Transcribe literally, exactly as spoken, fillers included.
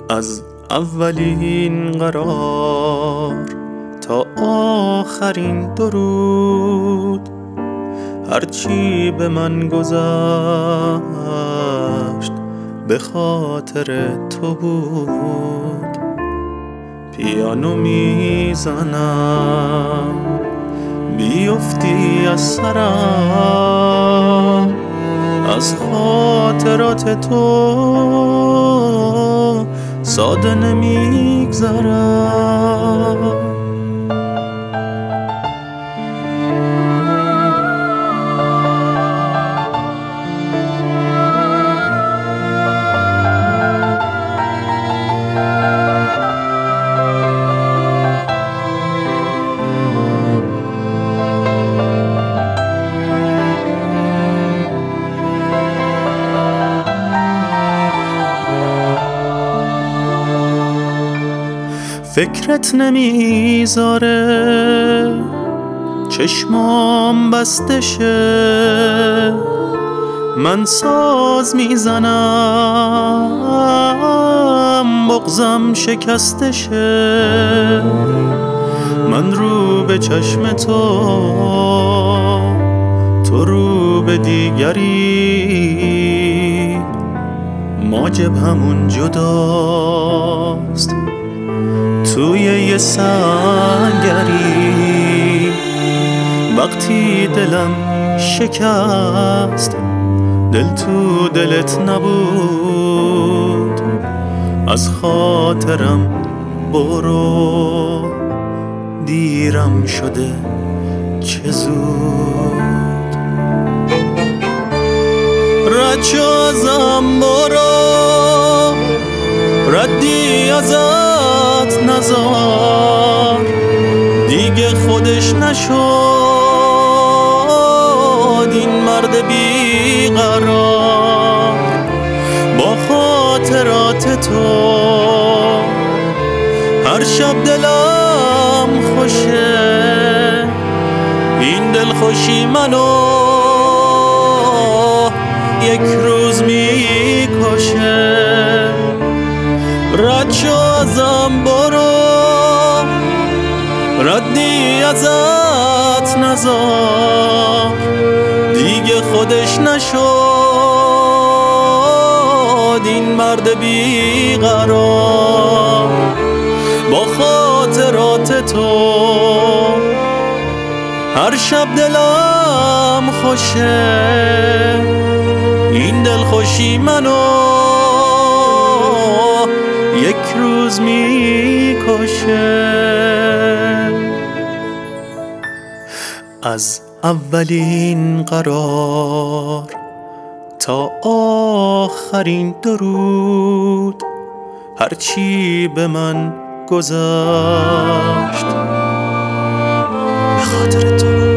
از اولین قرار تا آخرین درود، هرچی به من گذشت به خاطر تو بود. پیانو میزنم بیفتی از سرم، از خاطرات تو ساده نمیگذرم. فکرت نمیذاره چشمام بسته شه، من ساز میزنم بغضم شکسته شه. من رو به چشم تو، تو رو به دیگری، ما جبهمون جداست توی یه سنگری. وقتی دلم شکست دل تو دلت نبود، از خاطرم برو دیرم شده چه زود. رد شو ازم برو، ردی ازت نزار، دیگه خودش نشد این مرد بیقرار. با خاطرات تو هر شب دلم خوشه، این دلخوشی منو یک روز میکشه. رد شو ازم برو، ردی ازت نزار، دیگه خودش نشد این مرد بیقرار. با خاطرات تو هر شب دلم خوشه، این دلخوشی منو یک روز میکشه. از اولین قرار تا آخرین درود، هرچی به من گذشت به خاطر تو.